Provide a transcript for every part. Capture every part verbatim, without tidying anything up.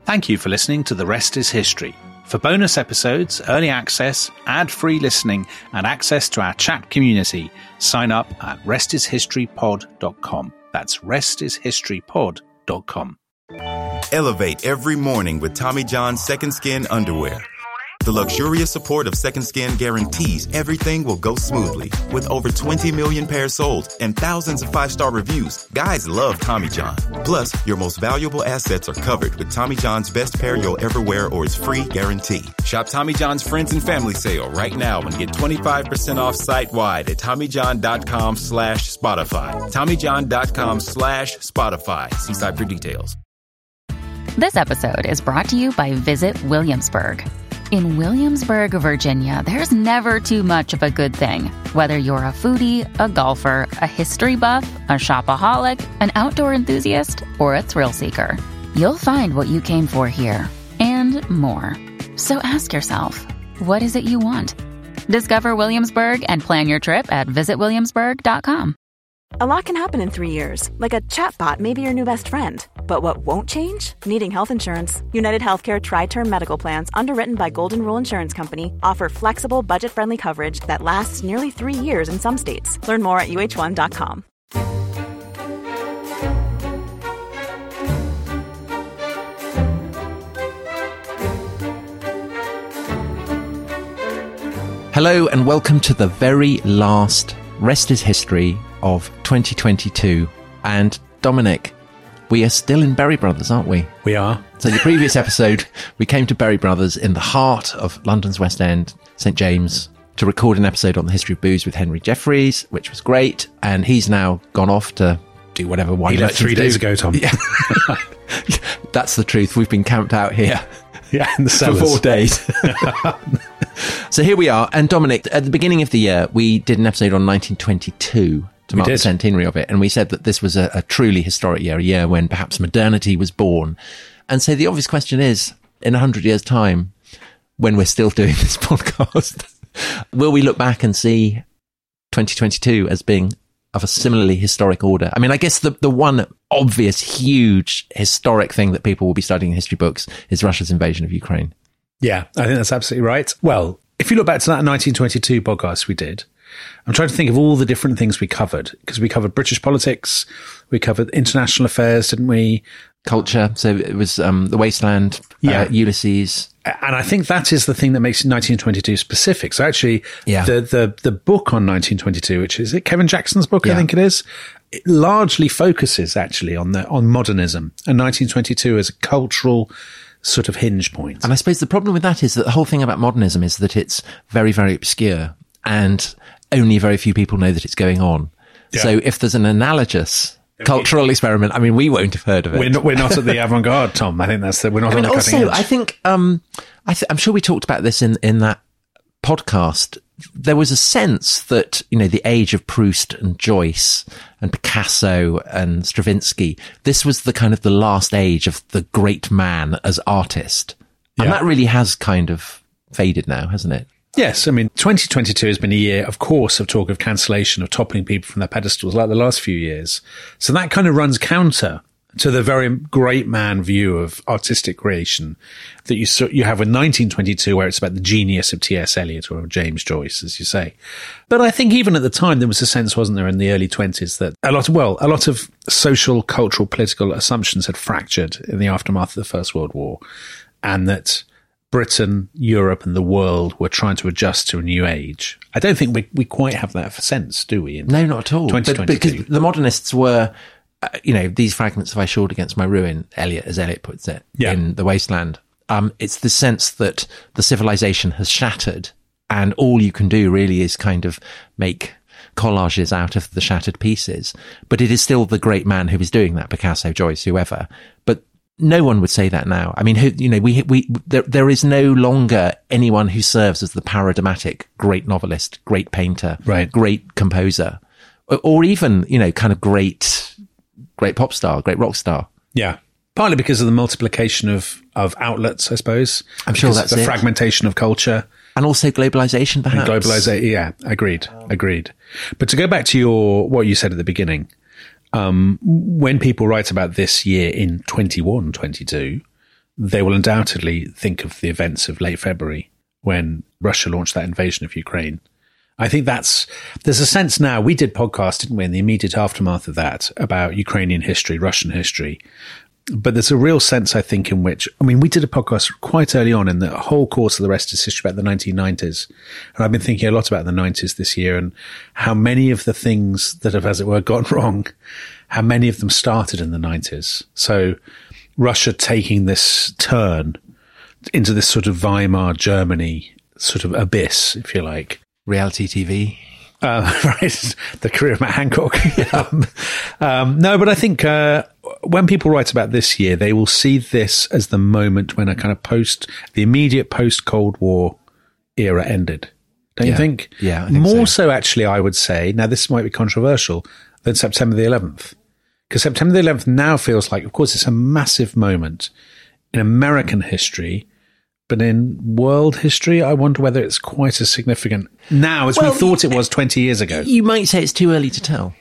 Thank you for listening to The Rest is History. For bonus episodes, early access, ad-free listening, and access to our chat community, sign up at rest is history pod dot com. That's rest is history pod dot com. Elevate every morning with Tommy John's Second Skin underwear. The luxurious support of Second Skin guarantees everything will go smoothly. With over twenty million pairs sold and thousands of five-star reviews, guys love Tommy John. Plus, your most valuable assets are covered with Tommy John's best pair you'll ever wear or its free guarantee. Shop Tommy John's Friends and Family Sale right now and get twenty-five percent off site-wide at TommyJohn.com slash Spotify. TommyJohn.com slash Spotify. See site for details. This episode is brought to you by Visit Williamsburg. In Williamsburg, Virginia, there's never too much of a good thing. Whether you're a foodie, a golfer, a history buff, a shopaholic, an outdoor enthusiast, or a thrill seeker, you'll find what you came for here and more. So ask yourself, what is it you want? Discover Williamsburg and plan your trip at visit williamsburg dot com. A lot can happen in three years, like a chatbot may be your new best friend. But what won't change? Needing health insurance. United Healthcare Tri-Term Medical Plans, underwritten by Golden Rule Insurance Company, offer flexible, budget-friendly coverage that lasts nearly three years in some states. Learn more at U H one dot com. Hello and welcome to the very last Rest is History of twenty twenty-two. And Dominic, we are still in Berry Brothers, aren't we? We are. So the previous episode, we came to Berry Brothers in the heart of London's West End, St James, to record an episode on the history of booze with Henry Jeffreys, which was great. And he's now gone off to do whatever wine. He left three days ago, Tom. Yeah. That's the truth. We've been camped out here. Yeah, in the cellars. For four days. So here we are. And Dominic, at the beginning of the year, we did an episode on nineteen twenty-two to mark the centenary of it. And we said that this was a, a truly historic year, a year when perhaps modernity was born. And so the obvious question is, in a hundred years' time, when we're still doing this podcast, will we look back and see twenty twenty-two as being of a similarly historic order? I mean, I guess the, the one obvious, huge, historic thing that people will be studying in history books is Russia's invasion of Ukraine. Yeah, I think that's absolutely right. Well, if you look back to that nineteen twenty-two podcast we did, I'm trying to think of all the different things we covered, because we covered British politics, we covered international affairs, didn't we? Culture. So it was um, The Wasteland, yeah. uh, Ulysses. And I think that is the thing that makes nineteen twenty-two specific. So actually, yeah. the, the, the book on nineteen twenty-two, which is it Kevin Jackson's book, yeah. I think it is, it largely focuses actually on the on modernism and nineteen twenty-two as a cultural sort of hinge point. And I suppose the problem with that is that the whole thing about modernism is that it's very, very obscure and only very few people know that it's going on. Yeah. So if there's an analogous cultural experiment, I mean, we won't have heard of it. We're not, we're not at the avant-garde, Tom. I think that's the, we're not I mean, on the cutting also, edge. I think, um, I th- I'm sure we talked about this in, in that podcast. There was a sense that, you know, the age of Proust and Joyce and Picasso and Stravinsky, this was the kind of the last age of the great man as artist. And yeah. that really has kind of faded now, hasn't it? Yes. I mean, twenty twenty-two has been a year, of course, of talk of cancellation, of toppling people from their pedestals like the last few years. So that kind of runs counter to the very great man view of artistic creation that you you have in nineteen twenty-two, where it's about the genius of T S Eliot or James Joyce, as you say. But I think even at the time, there was a sense, wasn't there, in the early twenties that a lot of, well, a lot of social, cultural, political assumptions had fractured in the aftermath of the First World War, and that Britain, Europe and the world were trying to adjust to a new age. I don't think we, we quite have that sense, do we? In no, not at all. But, because the modernists were, uh, you know, these fragments of I Shawled Against My Ruin, Eliot, as Eliot puts it, yeah. in The Wasteland. Um, it's the sense that the civilization has shattered and all you can do really is kind of make collages out of the shattered pieces. But it is still the great man who is doing that, Picasso, Joyce, whoever. But no one would say that now. I mean, who, you know, we, we, there, there is no longer anyone who serves as the paradigmatic great novelist, great painter, right. great composer, or, or even, you know, kind of great, great pop star, great rock star. Yeah. Partly because of the multiplication of, of outlets, I suppose. I'm sure that's the it. fragmentation of culture. And also globalization, perhaps. And globalization, yeah, agreed, agreed. But to go back to your, what you said at the beginning, Um, when people write about this year in twenty-one, twenty-two, they will undoubtedly think of the events of late February when Russia launched that invasion of Ukraine. I think that's, there's a sense now, we did podcasts, didn't we, in the immediate aftermath of that about Ukrainian history, Russian history. But there's a real sense, I think, in which, I mean, we did a podcast quite early on in the whole course of The Rest is History about the nineteen nineties. And I've been thinking a lot about the nineties this year and how many of the things that have, as it were, gone wrong, how many of them started in the nineties. So Russia taking this turn into this sort of Weimar Germany sort of abyss, if you like. Reality T V. Uh, right. The career of Matt Hancock. um, um, no, but I think uh, when people write about this year, they will see this as the moment when a kind of post, the immediate post-Cold War era ended. Don't yeah. you think? Yeah. I think More so. so, actually, I would say, now this might be controversial, than September the eleventh. Because September the eleventh now feels like, of course, it's a massive moment in American history. But in world history, I wonder whether it's quite as significant now as well, we thought it was twenty years ago. You might say it's too early to tell.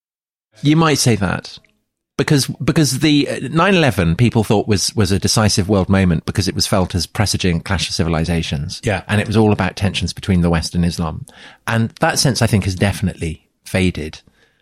You might say that. Because because the nine eleven people thought was, was a decisive world moment because it was felt as presaging clash of civilizations. Yeah. And it was all about tensions between the West and Islam. And that sense, I think, has definitely faded.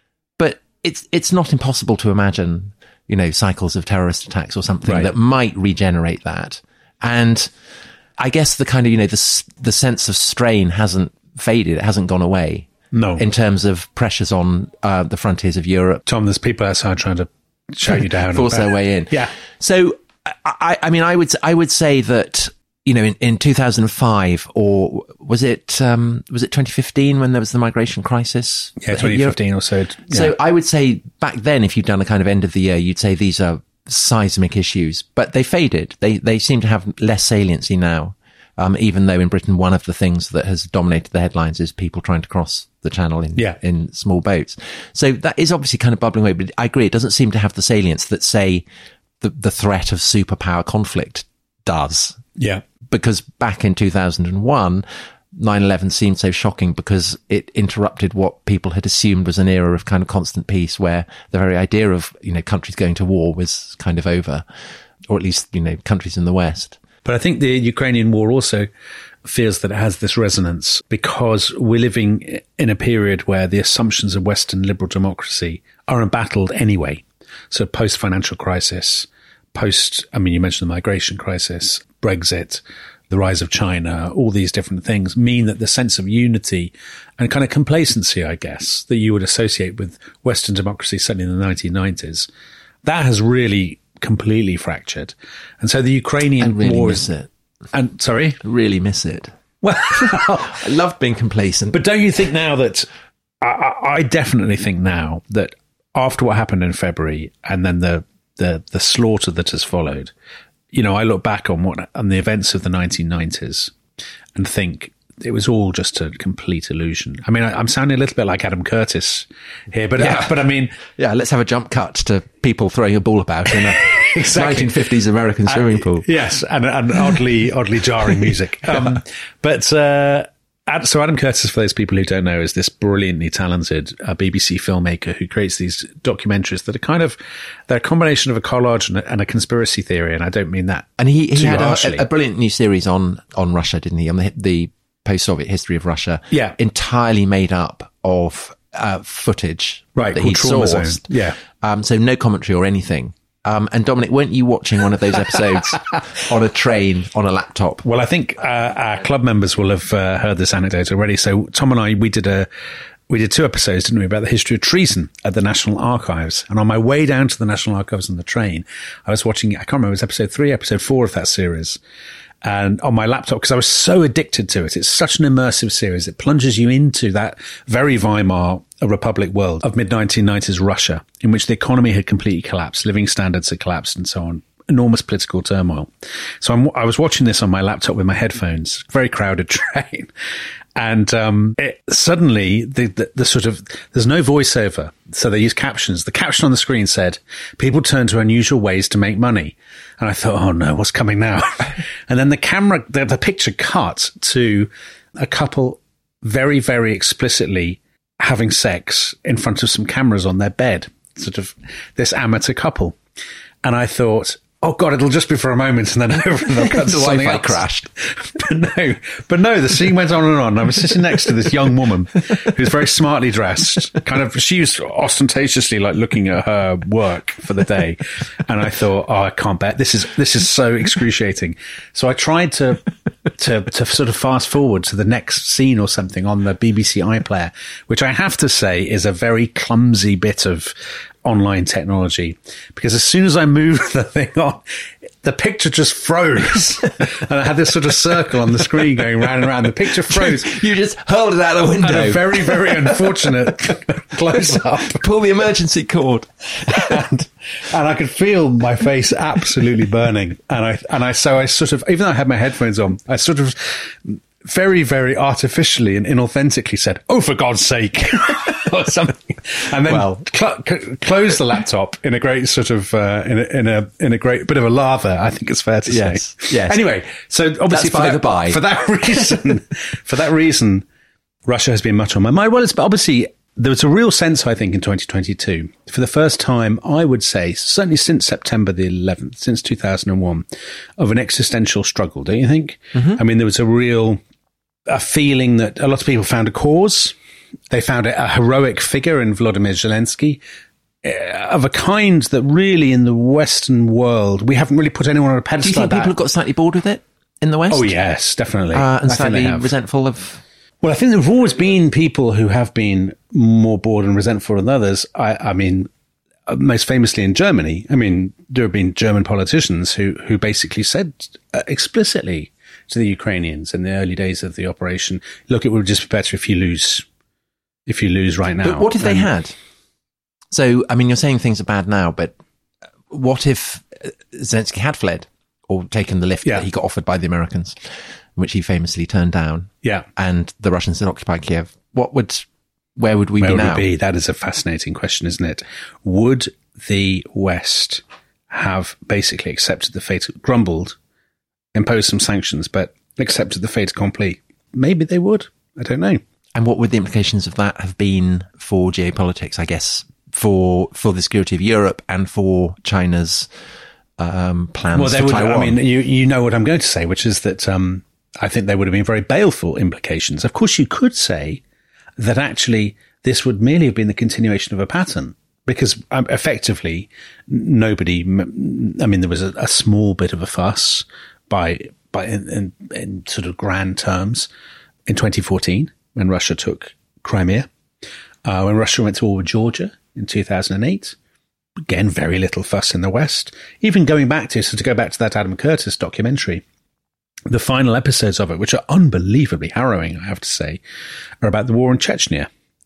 But it's it's not impossible to imagine, you know, cycles of terrorist attacks or something right. that might regenerate that. And I guess the kind of, you know, the, the sense of strain hasn't faded. It hasn't gone away. No. In terms of pressures on uh, the frontiers of Europe. Tom, there's people outside trying to shout you down. Force their way in. Yeah. So, I, I mean, I would, I would say that, you know, in, in two thousand five, or was it, um, was it twenty fifteen when there was the migration crisis? Yeah, twenty fifteen or so. Yeah. So I would say back then, if you'd done a kind of end of the year, you'd say these are seismic issues, but they faded. They they seem to have less saliency now, um, even though in Britain, one of the things that has dominated the headlines is people trying to cross the channel in, yeah. in small boats. So that is obviously kind of bubbling away, but I agree, it doesn't seem to have the salience that, say, the, the threat of superpower conflict does. Yeah. Because back in two thousand one, nine eleven seemed so shocking because it interrupted what people had assumed was an era of kind of constant peace where the very idea of, you know, countries going to war was kind of over, or at least, you know, countries in the West. But I think the Ukrainian war also feels that it has this resonance because we're living in a period where the assumptions of Western liberal democracy are embattled anyway. So post-financial crisis, post, I mean, you mentioned the migration crisis, Brexit, the rise of China, all these different things mean that the sense of unity and kind of complacency, I guess, that you would associate with Western democracy, certainly in the nineteen nineties, that has really completely fractured. And so the Ukrainian I really war miss is, it. And sorry, I really miss it. Well, I loved being complacent. But don't you think now that I, I definitely think now that after what happened in February and then the the the slaughter that has followed, you know, I look back on what on the events of the nineteen nineties and think it was all just a complete illusion. I mean, I, I'm sounding a little bit like Adam Curtis here, but yeah. uh, but I mean, yeah, let's have a jump cut to people throwing a ball about in a exactly. nineteen fifties American swimming uh, pool. Yes, and, and oddly oddly jarring music. Um, but uh, so Adam Curtis, for those people who don't know, is this brilliantly talented uh, B B C filmmaker who creates these documentaries that are kind of, they're a combination of a collage and a, and a conspiracy theory, and I don't mean that And he, he too had harshly. a, a brilliant new series on, on Russia, didn't he? On the, the post-Soviet history of Russia. Yeah. Entirely made up of uh, footage right, that he'd Trauma Zone. sourced. Yeah. Um, so no commentary or anything. Um, and Dominic, weren't you watching one of those episodes on a train on a laptop? Well, I think uh, our club members will have uh, heard this anecdote already. So Tom and I, we did a we did two episodes, didn't we, about the history of treason at the National Archives. And on my way down to the National Archives on the train, I was watching, I can't remember, it was episode three, episode four of that series. And on my laptop, because I was so addicted to it. It's such an immersive series. It plunges you into that very Weimar Republic world of mid nineteen nineties Russia, in which the economy had completely collapsed, living standards had collapsed and so on. Enormous political turmoil. So I'm, I was watching this on my laptop with my headphones, very crowded train. And um, it, suddenly, the, the, the sort of, there's no voiceover. So they use captions. The caption on the screen said, people turn to unusual ways to make money. And I thought, oh no, what's coming now? And then the camera, the, the picture cut to a couple very, very explicitly having sex in front of some cameras on their bed, sort of this amateur couple. And I thought, oh God, it'll just be for a moment, and then over and they'll cut to the something Wi-Fi else. crashed. But no, but no, the scene went on and on. I was sitting next to this young woman who's very smartly dressed, kind of, she was ostentatiously like looking at her work for the day. And I thought, oh, I can't bet this is, this is so excruciating. So I tried to, to, to sort of fast forward to the next scene or something on the B B C iPlayer, which I have to say is a very clumsy bit of online technology, because as soon as I moved the thing on, the picture just froze. And I had this sort of circle on the screen going round and round. The picture froze. You just hurled it out the window. And a very, very unfortunate close-up. Pull the emergency cord. and, and I could feel my face absolutely burning. And I, and I, so I sort of, even though I had my headphones on, I sort of very, very artificially and inauthentically said, "Oh, for God's sake," or something, and then well, cl- cl- closed the laptop in a great sort of uh, in a in a in a great bit of a lather. I think it's fair to yes, say. Yes. Anyway, so obviously That's by for, the that, by. for that reason, for that reason, Russia has been much on my mind. Well, it's obviously there was a real sense, I think, in twenty twenty-two, for the first time, I would say, certainly since September the eleventh, since two thousand one, of an existential struggle. Don't you think? Mm-hmm. I mean, there was a real a feeling that a lot of people found a cause. They found a, a heroic figure in Volodymyr Zelensky, uh, of a kind that really in the Western world, we haven't really put anyone on a pedestal. Do you think like that. people have got slightly bored with it in the West? Oh, yes, definitely. Uh, and I slightly resentful of... Well, I think there have always been people who have been more bored and resentful than others. I, I mean, most famously in Germany, I mean, there have been German politicians who, who basically said uh, explicitly to the Ukrainians in the early days of the operation, look, it would just be better if you lose, if you lose right now. But what if they um, had? So, I mean, you're saying things are bad now, but what if Zelensky had fled or taken the lift yeah. that he got offered by the Americans, which he famously turned down? Yeah. And the Russians had occupied Kiev. What would, where would we where be would now? We be? That is a fascinating question, isn't it? Would the West have basically accepted the fate, grumbled, imposed some sanctions, but accepted the fait accompli? Maybe they would. I don't know. And what would the implications of that have been for geopolitics, I guess, for for the security of Europe and for China's um, plans well, they for would, Taiwan? I mean, you, you know what I'm going to say, which is that um, I think there would have been very baleful implications. Of course, you could say that actually this would merely have been the continuation of a pattern, because um, effectively nobody, I mean, there was a, a small bit of a fuss by, by in, in, in sort of grand terms in twenty fourteen when Russia took Crimea, uh, when Russia went to war with Georgia in two thousand eight. Again, very little fuss in the West. Even going back to, so to go back to that Adam Curtis documentary, the final episodes of it, which are unbelievably harrowing, I have to say, are about the war in Chechnya.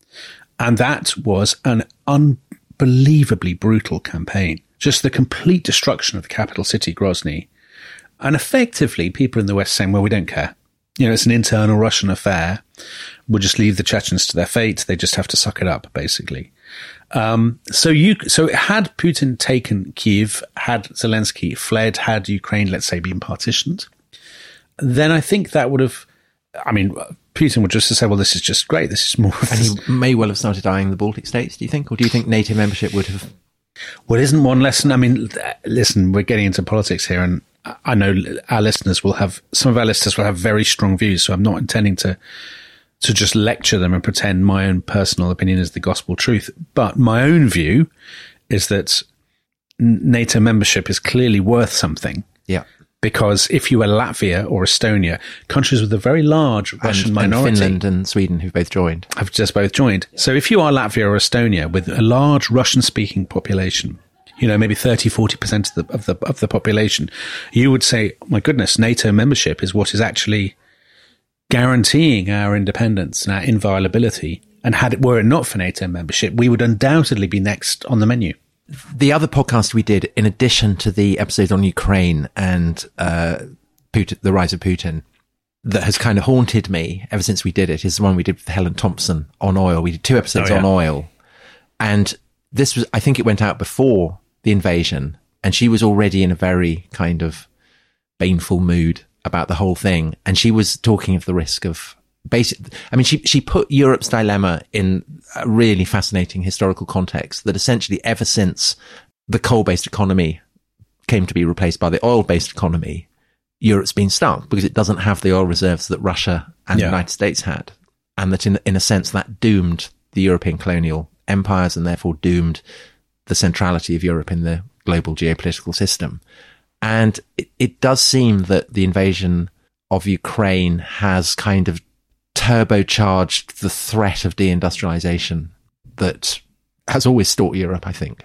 And that was an unbelievably brutal campaign. Just the complete destruction of the capital city, Grozny. And effectively, people in the West saying, well, we don't care. You know, it's an internal Russian affair. We'll just leave the Chechens to their fate. They just have to suck it up, basically. Um, so you, so had Putin taken Kyiv, had Zelensky fled, had Ukraine, let's say, been partitioned, then I think that would have, I mean, Putin would just have said, well, this is just great. This is more. And he may well have started eyeing the Baltic states, do you think? Or do you think NATO membership would have? Well, isn't one lesson? I mean, listen, we're getting into politics here, and I know our listeners will have, some of our listeners will have very strong views, so I'm not intending to to just lecture them and pretend my own personal opinion is the gospel truth. But my own view is that NATO membership is clearly worth something. Yeah. Because if you were Latvia or Estonia, countries with a very large Russian and, minority. And Finland and Sweden, who've both joined. Have just both joined. So if you are Latvia or Estonia with a large Russian-speaking population, you know, maybe thirty, forty percent of the, of the, of the population, you would say, oh my goodness, NATO membership is what is actually guaranteeing our independence and our inviolability. And had it were it not for NATO membership, we would undoubtedly be next on the menu. The other podcast we did, in addition to the episode on Ukraine and uh, Putin, the rise of Putin, that has kind of haunted me ever since we did it, is the one we did with Helen Thompson on oil. We did two episodes oh, yeah. on oil. And this was, I think it went out before the invasion, and she was already in a very kind of baneful mood about the whole thing. And she was talking of the risk of basic, I mean, she, she put Europe's dilemma in a really fascinating historical context that essentially ever since the coal-based economy came to be replaced by the oil-based economy, Europe's been stuck because it doesn't have the oil reserves that Russia and yeah. the United States had. And that in, in a sense that doomed the European colonial empires and therefore doomed the centrality of Europe in the global geopolitical system. And it, it does seem that the invasion of Ukraine has kind of turbocharged the threat of deindustrialization that has always stalked Europe, I think.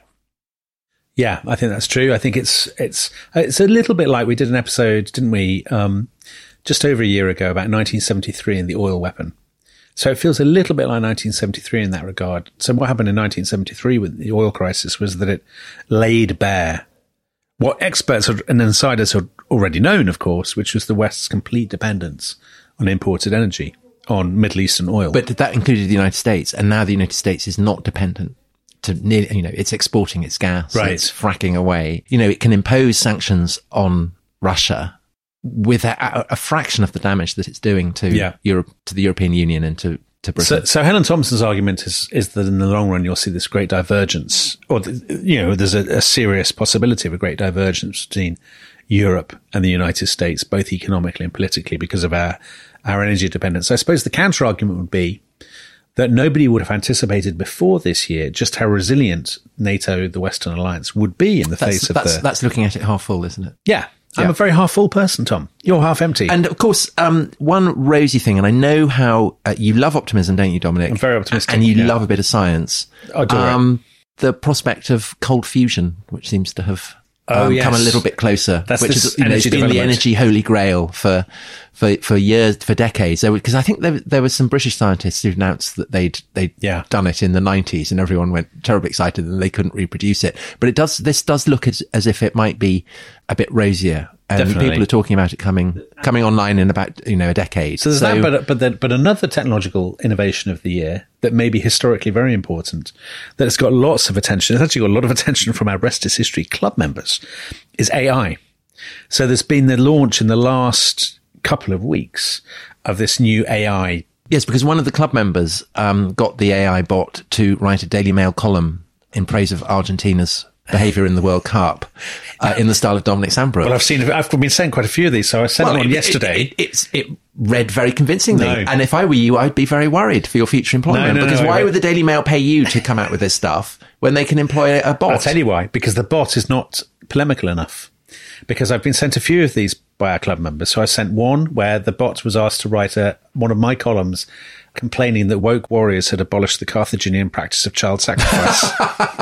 Yeah, I think that's true. I think it's it's it's a little bit like we did an episode, didn't we, um, just over a year ago about nineteen seventy-three and the oil weapon. So it feels a little bit like nineteen seventy-three in that regard. So what happened in nineteen seventy-three with the oil crisis was that it laid bare what experts and insiders had already known, of course, which was the West's complete dependence on imported energy, on Middle Eastern oil. But that included the United States, and now the United States is not dependent to nearly, you know, it's exporting its gas, right. It's fracking away. You know, it can impose sanctions on Russia with a, a fraction of the damage that it's doing to yeah. Europe, to the European Union and to, to Britain. So, so Helen Thompson's argument is, is that in the long run, you'll see this great divergence, or, the, you know, there's a, a serious possibility of a great divergence between Europe and the United States, both economically and politically, because of our, our energy dependence. I suppose the counter argument would be that nobody would have anticipated before this year just how resilient NATO, the Western Alliance, would be in the that's, face of that's, the... That's looking at it half full, isn't it? Yeah. I'm yeah. a very half full person, Tom. You're half empty. And of course, um, one rosy thing, and I know how uh, you love optimism, don't you, Dominic? I'm very optimistic. And you yeah. love a bit of science. I do. Um, the prospect of cold fusion, which seems to have oh, um, yes. come a little bit closer, That's which is you know, it's been the energy holy grail for for for years, for decades. Because I think there there were some British scientists who announced that they'd they'd yeah. done it in the nineties, and everyone went terribly excited, and they couldn't reproduce it. But it does this does look as, as if it might be a bit rosier. And Definitely. People are talking about it coming coming online in about, you know, a decade. So there's so, that, but but then, but another technological innovation of the year that may be historically very important, that has got lots of attention. It's actually got a lot of attention from our Rest is History Club members, is A I. So there's been the launch in the last couple of weeks of this new A I. Yes, because one of the club members um, got the A I bot to write a Daily Mail column in praise of Argentina's behaviour in the World Cup uh, in the style of Dominic Sandbrook. Well, I've seen, I've been sent quite a few of these, so I sent well, one it, yesterday. It, it, it's, it read very convincingly. No. And if I were you, I'd be very worried for your future employment. No, no, because no, why no. would the Daily Mail pay you to come out with this stuff when they can employ a bot? I'll tell you why. Because the bot is not polemical enough. Because I've been sent a few of these by our club members. So I sent one where the bot was asked to write a, one of my columns complaining that woke warriors had abolished the Carthaginian practice of child sacrifice.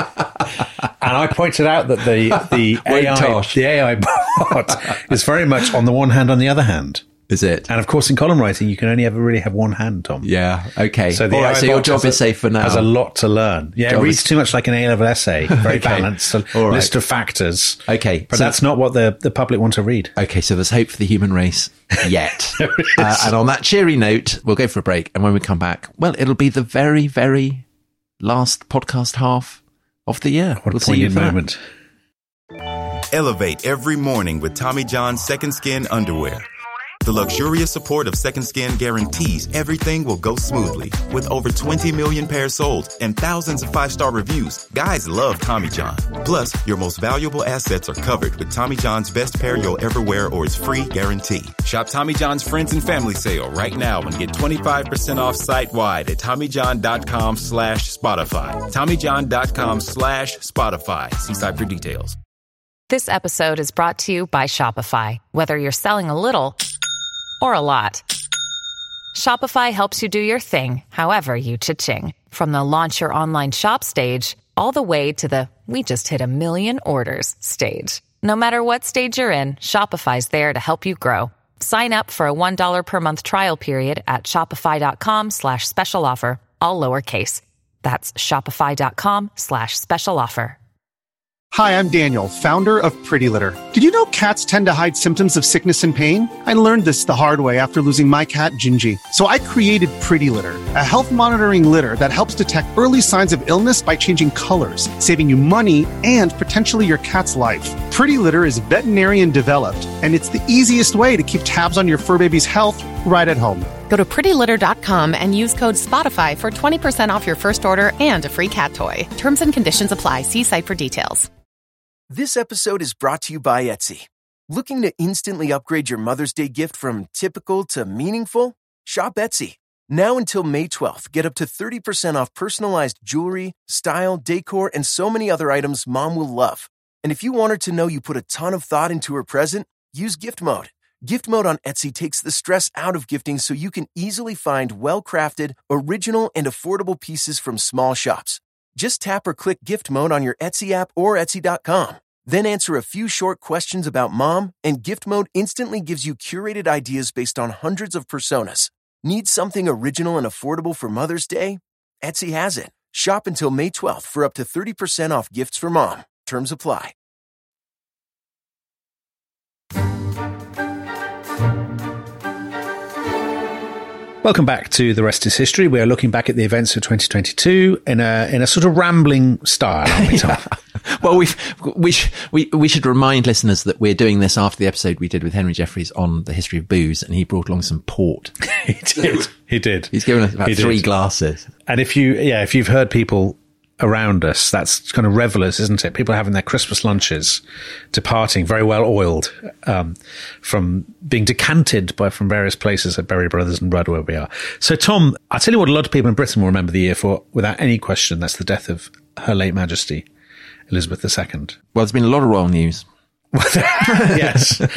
And I pointed out that the the A I the A I bot is very much on the one hand, on the other hand. Is it? And of course, in column writing, you can only ever really have one hand, Tom. Yeah. Okay. So, the All right, so your job a, is safe for now. Has a lot to learn. Yeah, job it reads is... too much like an A-level essay. Very okay. balanced. A All right. list of factors. Okay. But so, that's not what the, the public want to read. Okay, so there's hope for the human race yet. uh, and on that cheery note, we'll go for a break. And when we come back, well, it'll be the very, very last podcast half of the year. What we'll a poignant moment. Elevate every morning with Tommy John's Second Skin underwear. The luxurious support of Second Skin guarantees everything will go smoothly. With over twenty million pairs sold and thousands of five-star reviews, guys love Tommy John. Plus, your most valuable assets are covered with Tommy John's best pair you'll ever wear or its free guarantee. Shop Tommy John's Friends and Family Sale right now and get twenty-five percent off site-wide at TommyJohn.com slash Spotify. TommyJohn.com slash Spotify. See site for details. This episode is brought to you by Shopify. Whether you're selling a little or a lot, Shopify helps you do your thing, however you cha-ching. From the launch your online shop stage, all the way to the we just hit a million orders stage. No matter what stage you're in, Shopify's there to help you grow. Sign up for a one dollar per month trial period at shopify.com slash special offer, all lowercase. That's shopify.com slash special offer. Hi, I'm Daniel, founder of Pretty Litter. Did you know cats tend to hide symptoms of sickness and pain? I learned this the hard way after losing my cat, Gingy. So I created Pretty Litter, a health monitoring litter that helps detect early signs of illness by changing colors, saving you money and potentially your cat's life. Pretty Litter is veterinarian developed, and it's the easiest way to keep tabs on your fur baby's health right at home. Go to pretty litter dot com and use code Spotify for twenty percent off your first order and a free cat toy. Terms and conditions apply. See site for details. This episode is brought to you by Etsy. Looking to instantly upgrade your Mother's Day gift from typical to meaningful? Shop Etsy. Now until May twelfth, get up to thirty percent off personalized jewelry, style, decor, and so many other items Mom will love. And if you want her to know you put a ton of thought into her present, use gift mode. Gift mode on Etsy takes the stress out of gifting so you can easily find well-crafted, original, and affordable pieces from small shops. Just tap or click gift mode on your Etsy app or Etsy dot com. Then answer a few short questions about Mom, and gift mode instantly gives you curated ideas based on hundreds of personas. Need something original and affordable for Mother's Day? Etsy has it. Shop until May twelfth for up to thirty percent off gifts for Mom. Terms apply. Welcome back to The Rest is History. We are looking back at the events of twenty twenty-two in a in a sort of rambling style, aren't we, Tom? Yeah. Well, we've, we, sh- we, we should remind listeners that we're doing this after the episode we did with Henry Jeffreys on the history of booze, and he brought along some port. He did. He did. He's given us about he three did. glasses. And if you, yeah, if you've heard people around us, that's kind of revelers, isn't it? People having their Christmas lunches, departing very well oiled, um, from being decanted by from various places at Berry Brothers and Rudd, where we are. So, Tom, I'll tell you what a lot of people in Britain will remember the year for, without any question. That's the death of Her late Majesty, Elizabeth the Second. Well, there's been a lot of royal news. Yes. So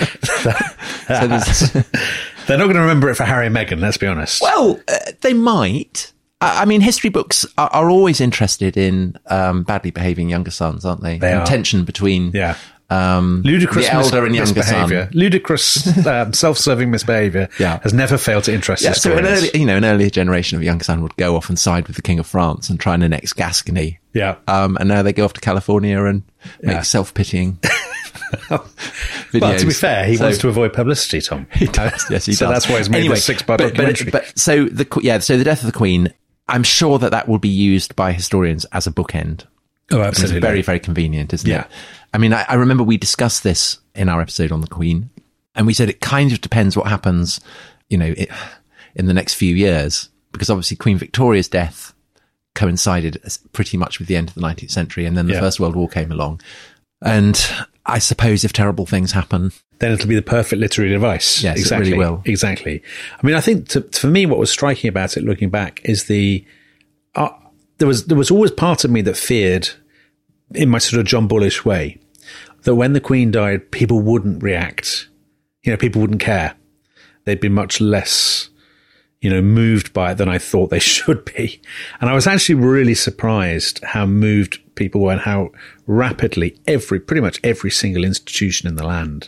there's- They're not going to remember it for Harry and Meghan, let's be honest. Well, uh, they might. I mean, history books are, are always interested in um, badly behaving younger sons, aren't they? They and are. tension between Yeah. um, Ludicrous the elder mis- and younger misbehavior. son. Ludicrous, um, self-serving misbehavior Yeah. has never failed to interest Yeah, so an historians. early, you know, an earlier generation of younger son would go off and side with the King of France and try and annex Gascony. Yeah. Um, and now they go off to California and make Yeah. self-pitying videos. Well, to be fair, he So- wants to avoid publicity, Tom. He does, yes, he so does. that's why he's made anyway, this six-part but, documentary. But, but so the yeah, so the death of the Queen. I'm sure that that will be used by historians as a bookend. oh, And absolutely. It's very, very convenient, isn't Yeah. it? I mean, I, I remember we discussed this in our episode on the Queen, and we said it kind of depends what happens, you know, it, in the next few years, because obviously Queen Victoria's death coincided as- pretty much with the end of the nineteenth century, and then the Yeah. First World War came along. And I suppose if terrible things happen, then it'll be the perfect literary device. Yes, it exactly. really will. Exactly. I mean, I think to, for me, what was striking about it, looking back, is the uh, there was there was always part of me that feared, in my sort of John Bullish way, that when the Queen died, people wouldn't react. You know, people wouldn't care. They'd be much less, you know, moved by it than I thought they should be. And I was actually really surprised how moved people were and how rapidly every, pretty much every single institution in the land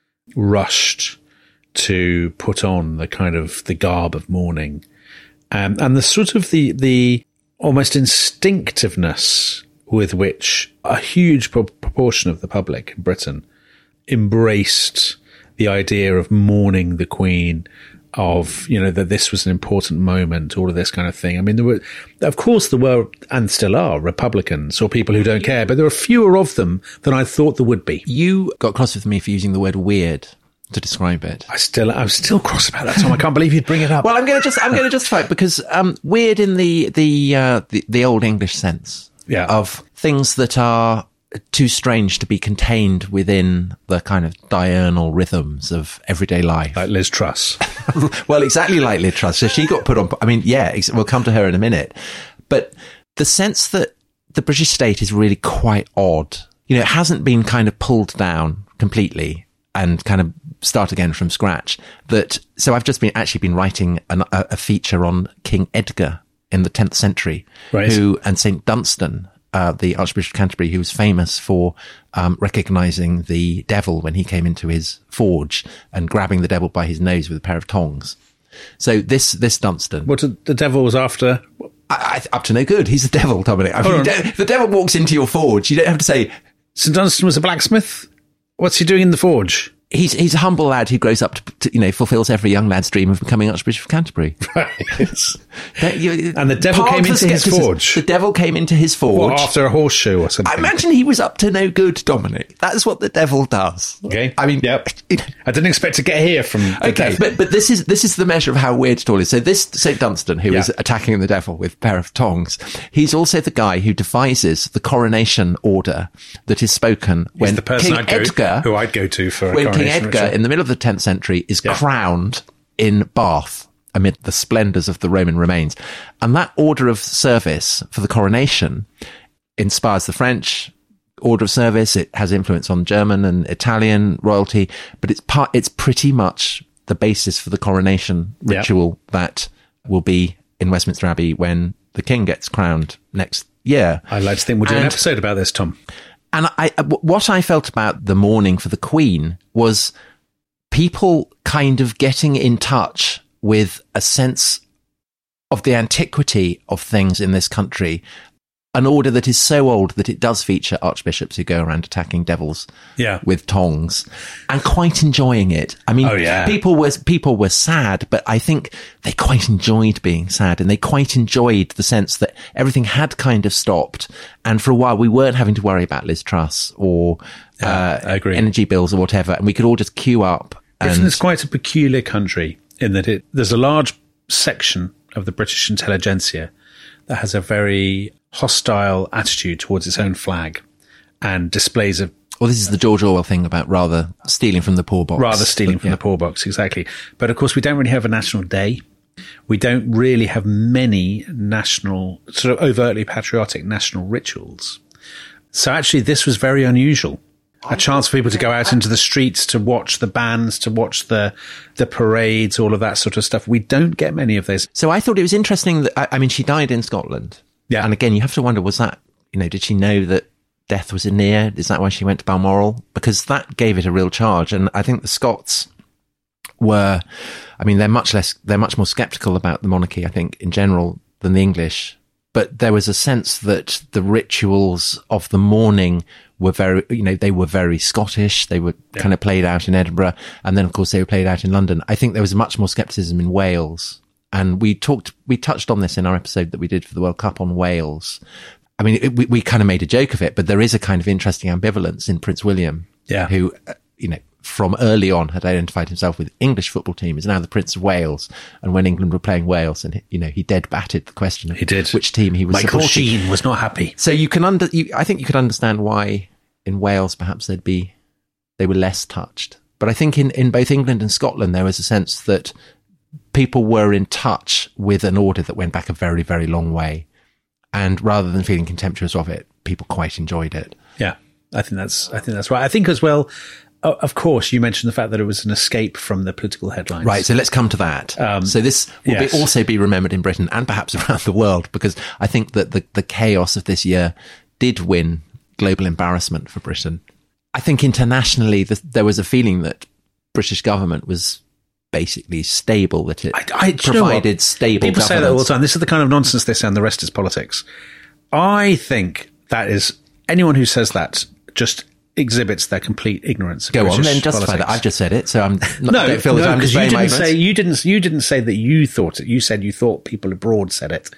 rushed to put on the kind of the garb of mourning. Um, and the sort of the, the almost instinctiveness with which a huge pro- proportion of the public in Britain embraced the idea of mourning the Queen, of, you know, that this was an important moment, all of this kind of thing. I mean, there were, of course, there were, and still are, Republicans or people who don't care, but there are fewer of them than I thought there would be. you got cross with me for using the word weird to describe it. I still, I'm still cross about that, Tom. I can't believe you'd bring it up. Well, I'm going to just, I'm going to justify it because, um, weird in the, the, uh, the, the old English sense Yeah. of things that are too strange to be contained within the kind of diurnal rhythms of everyday life. Like Liz Truss. Well, exactly like Liz Truss. So she got put on, I mean, yeah, ex- we'll come to her in a minute. But the sense that the British state is really quite odd, you know, it hasn't been kind of pulled down completely and kind of start again from scratch. That, so I've just been actually been writing an, a, a feature on King Edgar in the tenth century, Right. who, and Saint Dunstan, uh, the Archbishop of Canterbury, who was famous for um, recognizing the devil when he came into his forge and grabbing the devil by his nose with a pair of tongs. So this this Dunstan, What the devil was after? I, I, up to no good. He's the devil, Dominic. I mean, Hold on. de- the devil walks into your forge. You don't have to say, St Dunstan was a blacksmith? What's he doing in the forge? He's he's a humble lad who grows up to, to you know fulfills every young lad's dream of becoming Archbishop of Canterbury. Right. That, you, and the devil came into his forge. The devil came into his forge what, after a horseshoe or something. I imagine he was up to no good, Dominic. That's what the devil does. Okay. I mean, yep. I didn't expect to get here from. The okay, devil. but but this is this is the measure of how weird it all is. So this Saint Dunstan, who yeah. is attacking the devil with a pair of tongs, he's also the guy who devises the coronation order that is spoken He's when the person King I'd go, Edgar, who I'd go to for a when King coronation Edgar ritual. in the middle of the tenth century is yeah. crowned in Bath amid the splendours of the Roman remains. And that order of service for the coronation inspires the French order of service. It has influence on German and Italian royalty, but it's part, it's pretty much the basis for the coronation ritual yeah. that will be in Westminster Abbey when the king gets crowned next year. I'd like to think we'll do and, an episode about this, Tom. And I, what I felt about the mourning for the Queen was people kind of getting in touch with a sense of the antiquity of things in this country, an order that is so old that it does feature archbishops who go around attacking devils yeah. with tongs and quite enjoying it. I mean, oh, yeah. people were people were sad, but I think they quite enjoyed being sad, and they quite enjoyed the sense that everything had kind of stopped, and for a while we weren't having to worry about Liz Truss or yeah, uh, I agree. energy bills or whatever, and we could all just queue up. Britain and is quite a peculiar country in that it there's a large section of the British intelligentsia that has a very hostile attitude towards its own flag and displays of... Well, this is the George Orwell thing about rather stealing from the poor box. Rather stealing but, from yeah. the poor box, exactly. But of course, we don't really have a national day. We don't really have many national, sort of overtly patriotic national rituals. So actually, this was very unusual. A chance for people to go out into the streets, to watch the bands, to watch the the parades, all of that sort of stuff. We don't get many of those. So I thought it was interesting that, I, I mean, she died in Scotland. Yeah. And again, you have to wonder, was that, you know, did she know that death was near? Is that why she went to Balmoral? Because that gave it a real charge. And I think the Scots were, I mean, they're much less, they're much more sceptical about the monarchy, I think, in general, than the English. But there was a sense that the rituals of the mourning were very, you know, they were very Scottish. They were yeah. kind of played out in Edinburgh. And then, of course, they were played out in London. I think there was much more scepticism in Wales. And we talked, we touched on this in our episode that we did for the World Cup on Wales. I mean, it, we, we kind of made a joke of it, but there is a kind of interesting ambivalence in Prince William, yeah. who, uh, you know, from early on had identified himself with English football team, is now the Prince of Wales. And when England were playing Wales, and you know, he dead batted the question of he did. which team he was Michael supporting. Sheen was not happy. So you can under, you, I think you could understand why in Wales perhaps they'd be, they were less touched. But I think in, in both England and Scotland there was a sense that people were in touch with an order that went back a very, very long way. And rather than feeling contemptuous of it, people quite enjoyed it. Yeah, I think that's, I think that's right. I think as well, of course, you mentioned the fact that it was an escape from the political headlines. Right, so let's come to that. Um, so this will yes. be, also be remembered in Britain and perhaps around the world, because I think that the, the chaos of this year did win global embarrassment for Britain. I think internationally the, there was a feeling that British government was basically stable, that it I, I, provided stable People governance. say that all the time. This is the kind of nonsense they say, and the rest is politics. I think that is, anyone who says that just exhibits their complete ignorance of Go British on, then justify politics. that. I've just said it, so I'm not, no, don't feel no, that I'm because you displaying my didn't ignorance. say you didn't you didn't say that you thought it. You said you thought people abroad said it.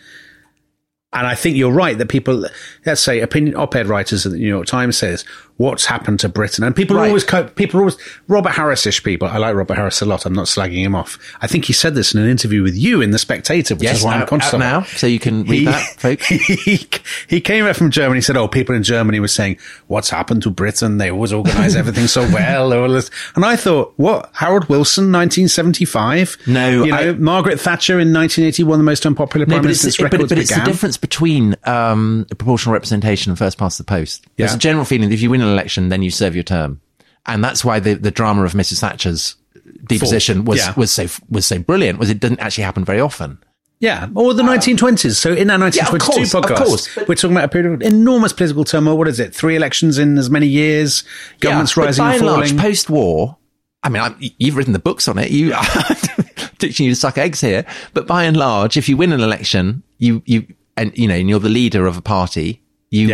And I think you're right that people, let's say, opinion op-ed writers at the New York Times says, what's happened to Britain? And people right. are always, co- people are always, Robert Harris-ish people. I like Robert Harris a lot. I'm not slagging him off. I think he said this in an interview with you in The Spectator, which yes, is why I'm out, conscious out of now, it. so you can read he, that, folks. He, he came back from Germany and said, oh, people in Germany were saying, what's happened to Britain? They always organise everything so well. All this. And I thought, what? Harold Wilson, nineteen seventy-five? No. You know, I, Margaret Thatcher in nineteen eighty-one, the most unpopular no, prime minister since records but, but began. it's the difference between um, proportional representation and first past the post. Yeah. There's a general feeling that if you win an election, then you serve your term. And that's why the, the drama of Missus Thatcher's deposition was, yeah. was so was so brilliant, was it didn't actually happen very often. Yeah, or the nineteen twenties. So in our nineteen twenty-two yeah, of course, podcast, of course. we're talking about a period of enormous political turmoil. What is it? Three elections in as many years, governments yeah, rising but by and and falling. large, post-war, I mean, I, you've written the books on it. You teaching you to suck eggs here. But by and large, if you win an election, you you and you know, and you're the leader of a party, you yeah.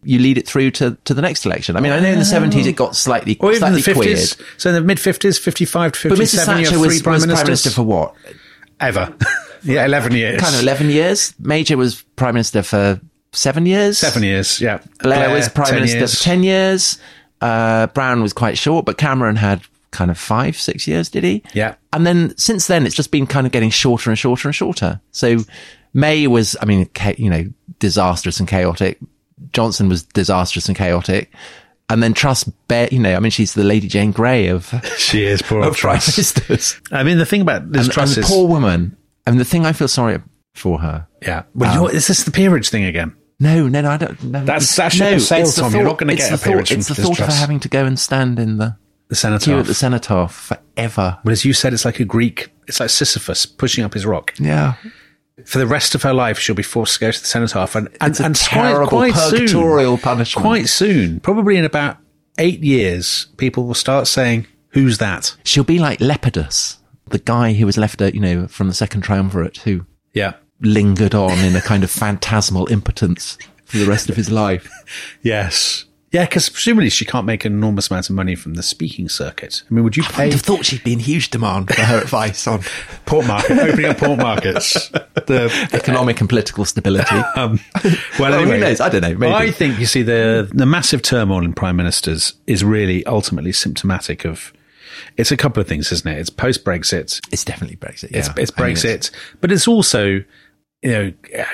you lead it through to, to the next election. I mean, I know in the seventies it got slightly, or even slightly the fifties. queered. So in the mid-fifties, fifty-five to But Missus fifty-seven, you Thatcher have three was, prime was ministers. Prime Minister for what? Ever. Yeah, eleven years. Kind of eleven years. Major was Prime Minister for seven years. Seven years, yeah. Blair, Blair was Prime ten Minister years. for ten years. Uh, Brown was quite short, but Cameron had kind of five, six years, did he? Yeah. And then since then, it's just been kind of getting shorter and shorter and shorter. So May was, I mean, cha- you know, disastrous and chaotic. Johnson was disastrous and chaotic. And then Truss, bear, you know, I mean, she's the Lady Jane Grey of, she is, poor of old Prime Truss. Ministers. I mean, the thing about Liz And, Truss and the is... poor woman. I mean, the thing I feel sorry for her. Yeah. Well, Um, you're, is this the peerage thing again? No, no, no, I don't. No, That's it's- that ship no, has sailed, it's the Tom. thought- You're not going to it's get the a peerage thought- from It's the Liz thought of her Truss. having to go and stand in the The queue at cenotaph. the cenotaph forever. Well, as you said, it's like a Greek... It's like Sisyphus pushing up his rock. Yeah. For the rest of her life, she'll be forced to go to the cenotaph. And, and, It's a and terrible quite, quite purgatorial soon, punishment. Quite soon, probably in about eight years, people will start saying, who's that? She'll be like Lepidus, the guy who was left, uh, you know, from the Second Triumvirate, who Yeah. lingered on in a kind of phantasmal impotence for the rest of his life. Yes. Yeah, because presumably she can't make an enormous amount of money from the speaking circuit. I mean, would you I pay would have thought she'd be in huge demand for her advice on port market, opening up port markets, the economic and political stability. um, well, Well, anyway, who knows? I don't know. Maybe. I think you see the the massive turmoil in prime ministers is really ultimately symptomatic of. It's a couple of things, isn't it? It's post Brexit. It's definitely Brexit. Yeah. It's, it's I mean, Brexit, it's- but it's also, you know,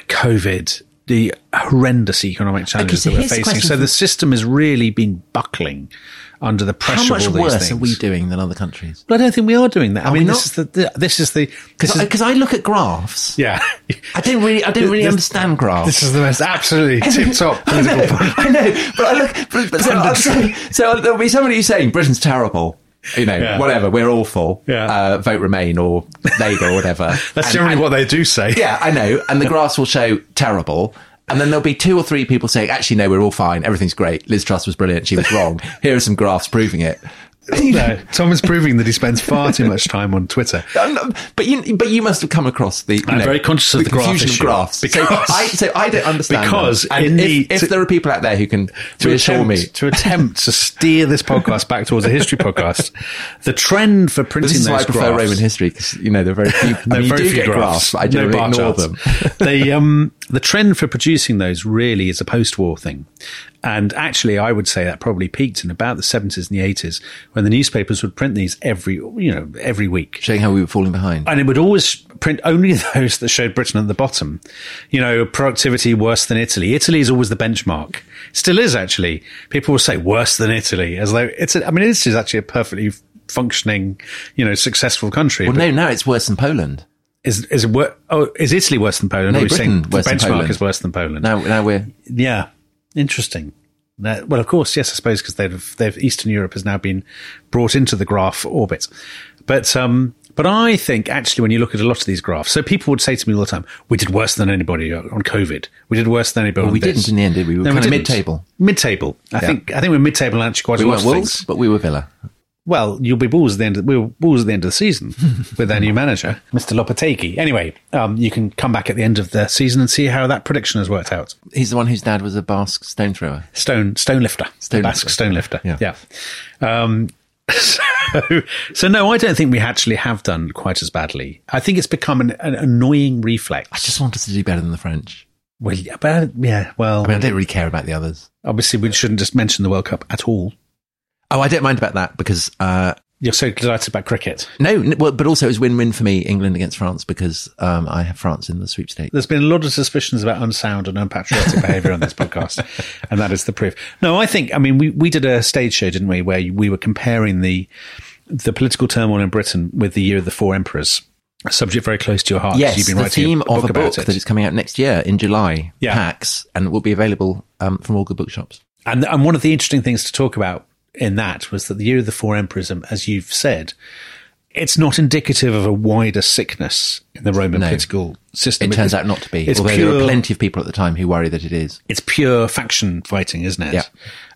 COVID, the horrendous economic challenges so that we're here's the facing. question So for- the system has really been buckling under the pressure How much of all these worse things. are we doing than other countries? But I don't think we are doing that. I Are we mean, not? this is the, the this is the this is, Because I look at graphs. yeah. I don't really, I don't really This- understand graphs. This is the most absolutely tip top I know, political point. I know, but I look. But, but so, I'm saying, so there'll be somebody who's saying Britain's terrible. You know, Yeah. whatever. We're awful. Yeah. Uh, vote Remain or Labour or whatever. That's And- generally and- what they do say. Yeah, I know. And the graphs will show terrible. And then there'll be two or three people saying, actually, no, we're all fine. Everything's great. Liz Truss was brilliant. She was wrong. Here are some graphs proving it. No, Tom is proving that he spends far too much time on Twitter. Um, But you, but you must have come across the. You I'm know, very conscious of the graph confusion issue, of graphs. because- so, I, so I don't understand. because them. And in if, the- if to- there are people out there who can To reassure attempt, me, to attempt to steer this podcast back towards a history podcast, the trend for printing this is those why I prefer graphs, Roman history because you know there are very few. I There are mean, you very do few get graphs, but I no generally bar ignore charts. them. they, um, the trend for producing those really is a post-war thing. And actually, I would say that probably peaked in about the seventies and the eighties when the newspapers would print these every, you know, every week. Showing how we were falling behind. And it would always print only those that showed Britain at the bottom. You know, productivity worse than Italy. Italy is always the benchmark. Still is, actually. People will say worse than Italy, as though it's, a, I mean, Italy is actually a perfectly functioning, you know, successful country. Well, but no, now it's worse than Poland. is, is it wor- oh, is Italy worse than Poland? No, or are you Britain saying the worse than benchmark Poland. is worse than Poland? Now, now we're Yeah. Interesting. That- well, of course, yes, I suppose because they've, they've Eastern Europe has now been brought into the graph orbit. But, um, but I think actually when you look at a lot of these graphs, so people would say to me all the time, we did worse than anybody on COVID. We did worse than anybody Well, on we this. didn't in the end, did we? We were No, kind of didn't. mid-table. Mid-table. I Yeah. think, I think we're mid-table and actually quite We a lot weren't of Wolves, things. but we were Villa. Well, you'll be Bulls at the end of, we were Bulls at the end of the season with their new manager, Mister Lopetegui. Anyway, um, you can come back at the end of the season and see how that prediction has worked out. He's the one whose dad was a Basque stone thrower. Stone, stone lifter, Stone the Basque lifter. stone lifter. Yeah. Yeah. Um, so, so no, I don't think we actually have done quite as badly. I think it's become an, an annoying reflex. I just want us to do better than the French. Well, yeah, but, yeah, well, I mean, I don't really care about the others. obviously we shouldn't just mention the World Cup at all. Oh, I don't mind about that because, uh, You're so delighted about cricket. no, n- well, but also it was win-win for me, England against France, because um, I have France in the sweepstakes. There's been a lot of suspicions about unsound and unpatriotic behaviour on this podcast, and that is the proof. No, I think, I mean, we, we did a stage show, didn't we, where we were comparing the the political turmoil in Britain with the Year of the Four Emperors, a subject very close to your heart. 'cause Yes, you've been the writing theme a of book a book about it. that is coming out next year in July, Yeah. PAX, and will be available um, from all good bookshops. And, and one of the interesting things to talk about in that was that the Year of the Four Emperors, um, as you've said, it's not indicative of a wider sickness in the Roman No. political system. It turns out not to be, It's although pure, there are plenty of people at the time who worry that it is. It's pure faction fighting, isn't it? Yeah.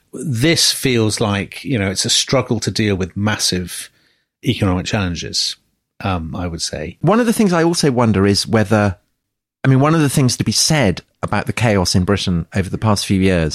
This feels like, you know, it's a struggle to deal with massive economic challenges, um, I would say. One of the things I also wonder is whether, I mean, one of the things to be said about the chaos in Britain over the past few years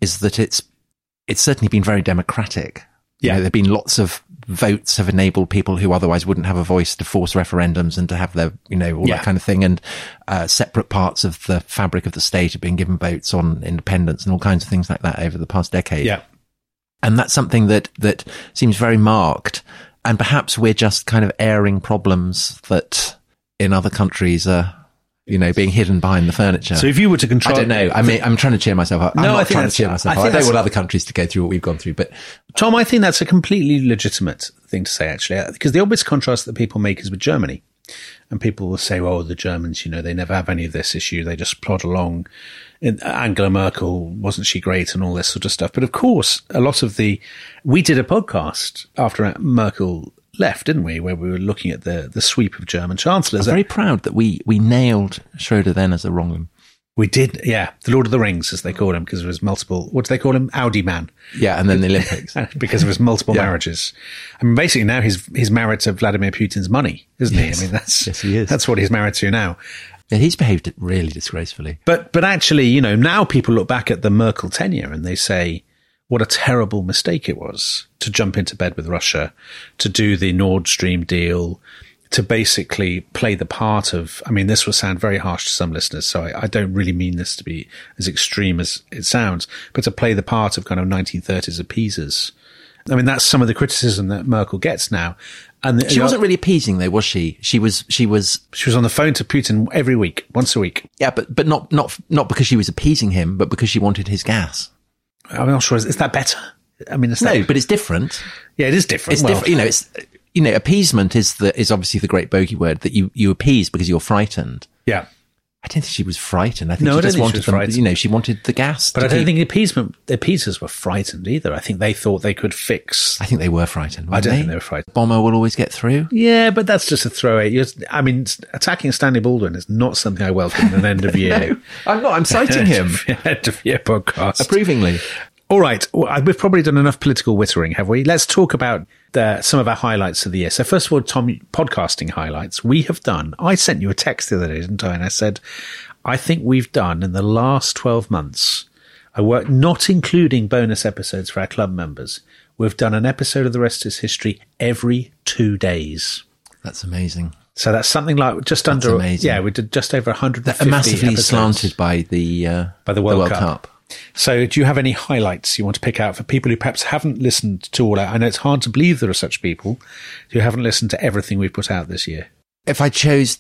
is that it's it's certainly been very democratic. You Yeah. know, there have been lots of votes have enabled people who otherwise wouldn't have a voice to force referendums and to have their, you know, all Yeah. that kind of thing. And uh, separate parts of the fabric of the state have been given votes on independence and all kinds of things like that over the past decade. Yeah. And that's something that, that seems very marked. And perhaps we're just kind of airing problems that in other countries are, you know, being hidden behind the furniture. So if you were to control, I don't know. I mean, I'm trying to cheer myself up. I'm No, not I think trying to that's- cheer myself I up. think I don't that's- want other countries to go through what we've gone through, but Tom, I think that's a completely legitimate thing to say, actually, because the obvious contrast that people make is with Germany. And people will say, well, the Germans, you know, they never have any of this issue. They just plod along. And Angela Merkel, wasn't she great and all this sort of stuff? But of course, a lot of the, we did a podcast after Merkel left, didn't we? Where we were looking at the, the sweep of German chancellors. I'm very proud that we, we nailed Schroeder then as a wrong one. We did, yeah. The Lord of the Rings, as they called him, because there was multiple, what do they call him? Audi man. Yeah, and then the Olympics. Because of his multiple Yeah. marriages. I mean, basically now he's, he's married to Vladimir Putin's money, isn't Yes. he? I mean, that's, Yes, he is. that's what he's married to now. Yeah, he's behaved really disgracefully. But, but actually, you know, now people look back at the Merkel tenure and they say, what a terrible mistake it was to jump into bed with Russia, to do the Nord Stream deal, to basically play the part of, I mean, this will sound very harsh to some listeners, so I, I don't really mean this to be as extreme as it sounds, but to play the part of kind of nineteen thirties appeasers. I mean, that's some of the criticism that Merkel gets now. And the, She wasn't really appeasing though, was she? She was, she was, she was on the phone to Putin every week, once a week. yeah, but, but not, not, not because she was appeasing him, but because she wanted his gas. I'm not sure. Is, is that better? I mean, it's No, that, but it's different. yeah, it is different. It's Well, different. You know, it's, you know, appeasement is the, is obviously the great bogey word that you, you appease because you're frightened. Yeah. I don't think she was frightened. I think No, she I don't just think she wanted was them, frightened. you know, she wanted the gas. But to I don't keep- think the appeasement, the appeasers were frightened either. I think they thought they could fix. I think they were frightened. I weren't don't they? think they were frightened. Bomber will always get through. Yeah, but that's just a throwaway. You're, I mean, attacking Stanley Baldwin is not something I welcome in an end of year. No, I'm not. I'm citing him End of year podcast. approvingly. All right. Well, I- we've probably done enough political wittering, have we? Let's talk about the, some of our highlights of the year. So first of all, Tom, podcasting highlights. We have done, I sent you a text the other day, didn't I? And I said, I think we've done in the last twelve months, I work, not including bonus episodes for our club members, we've done an episode of The Rest is History every two days. That's amazing. So that's something like just That's under, amazing. yeah, we did just over one hundred fifty They're massively episodes. slanted by the, uh, By the World Cup. So do you have any highlights you want to pick out for people who perhaps haven't listened to all our, I know it's hard to believe there are such people who haven't listened to everything we've put out this year. If I chose